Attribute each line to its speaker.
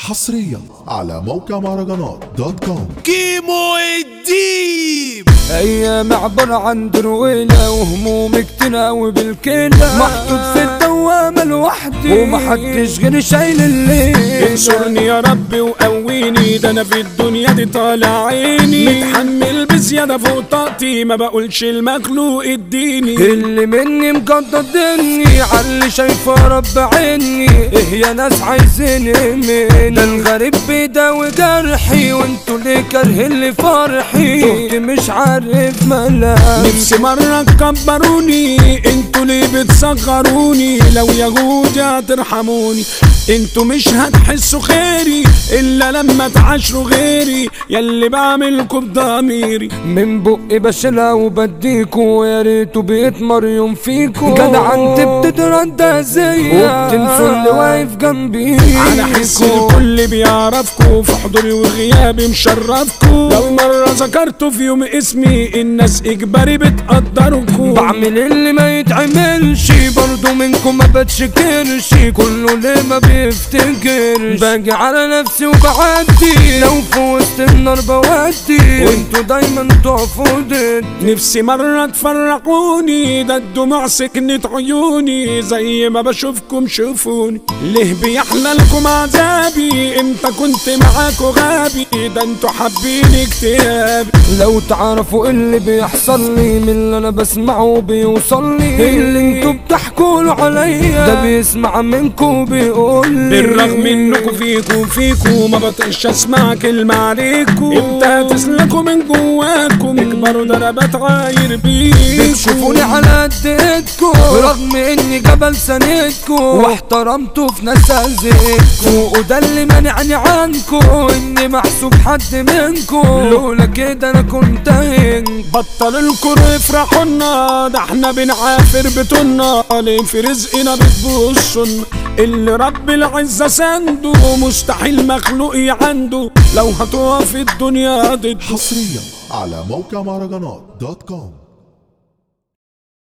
Speaker 1: حصريا على موقع مهرجانات دوت كوم.
Speaker 2: كيمو الديب
Speaker 3: ايام عبر عن درويلة وهمومك تناوي بالكلى، محطوط في الدوامة لوحدي ومحدش غير شايل الليل.
Speaker 2: انصرني يا ربي وقويني، ده انا في الدنيا دي طالع عيني، متحمل بزيادة فوق طاقتي، ما بقولش المخلوق اديني.
Speaker 3: اللي مني مقدرني عاللي شايفه رب عيني، ايه يا ناس عايزين مني؟ ده الغريب بيداوي جرحي وانتوا ليه كارهين لي فرحي؟ تهت مش عارف ملام،
Speaker 2: نفسي مرة تكبروني، انتوا ليه بتصغروني؟ لو يهودي هترحموني، انتوا مش هتحسوا خيري الا لما تعاشروا غيري، ياللي بعملكوا بضميري.
Speaker 3: من بقي بشيلها وبديكوا، ويا ريتوا بيتمر يوم فيكوا. جدع انت بتتردى زيا وبتنسوا اللي واقف جنبي،
Speaker 2: على حس الكل بيعرفكوا، في حضوري وغيابي مشرفكوا. لو مرة ذكرتوا في يوم اسمي الناس اجباري بتقدركوا.
Speaker 3: بعمل اللي ما يتعملش برضو منكم ما بتشكرش، كله ليه ما بيفتكرش؟ باجي على نفسي وبعدي، لو في وسط النار بودي وانتوا دايما تقفوا ضدي.
Speaker 2: نفسي مرة تفرقوني، ده الدموع سكنت عيوني، زي ما بشوفكم شوفوني. ليه بيحلى لكم عذابي؟ امتى كنت معاكوا غابي؟ ده انتوا حابين اكتئابي.
Speaker 3: لو تعرفوا اللي بيحصل لي من اللي انا بسمعه بيوصل لي، اللي انتوا بتحكوا عليا ده بيسمع منكم بيقول لي.
Speaker 2: بالرغم انكم فيكوا ما بطيقش اسمع كلمة عليكوا، امتى تسلكوا من جواكم اكبروا ضربات غاير بيكوا.
Speaker 3: بتشوفوني على قد ايدكوا برغم اني جبل سندكوا، واحترمتوا في ناس اذيتكوا، وده اللي مانعني عنكوا اني محسوب حد منكوا. لولا كده انا كنت هنك.
Speaker 2: بطل الكر افرحونا، ده احنا بنعافر بطولنا، ليه في رزقنا بتبصن؟ اللي رب العزة سنده مستحيل مخلوق عنده، لو هتقف الدنيا ضده.
Speaker 1: حصريا على موقع مهرجانات دوت كوم.